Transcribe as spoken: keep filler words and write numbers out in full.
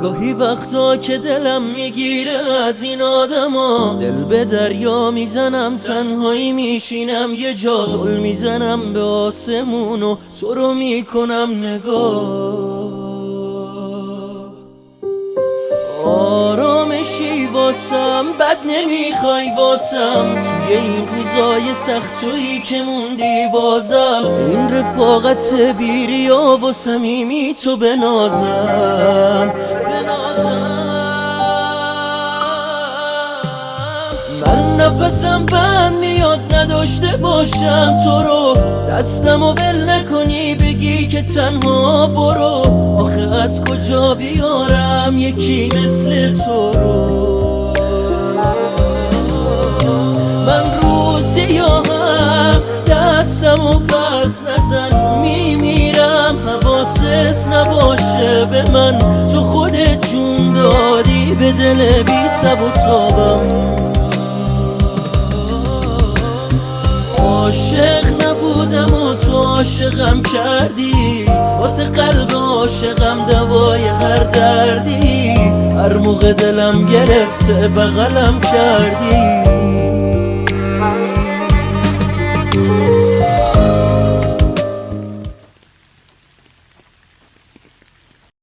گاهی وقتا که دلم میگیره از این آدما، دل به دریا میزنم تنهایی میشینم یه جا، زل میزنم به آسمون و تو رو میکنم نگاه. آرامشی واسم بد نمیخوای واسم، توی این روزای سخت تویی که موندی بازم، این رفاقت بیریا و صمیمی تو بنازم بنازم. من نفسم بند میاد نداشته باشم تو رو، دستم و ول نکنی بگی که تنها برو، آخه از کجا بیارم یکی مثل تو رو. من روزی یا هم دستم و پس نزن، میمیرم حواست نباشه به من، تو خودت جون دادی به دل بی تب و تابم. عاشق نبودم و تو عاشقم کردی، واسه قلب عاشقم دوای هر دردی، هر موقع دلم گرفته بغلم کردی.